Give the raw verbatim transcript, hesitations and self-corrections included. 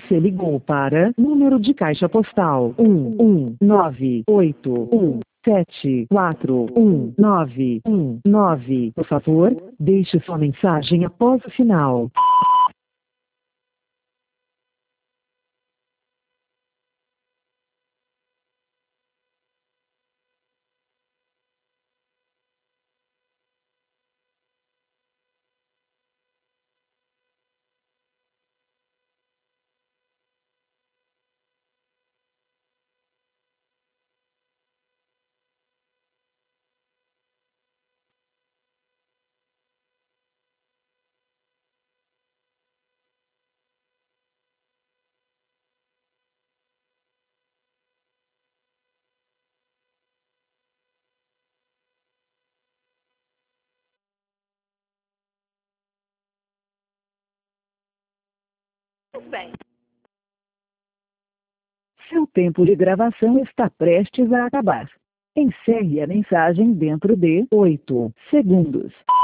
Você ligou para número de caixa postal um um nove oito um sete quatro um nove um nove. Por favor, deixe sua mensagem após o sinal. Tudo bem. Seu tempo de gravação está prestes a acabar. Encerre a mensagem dentro de oito segundos.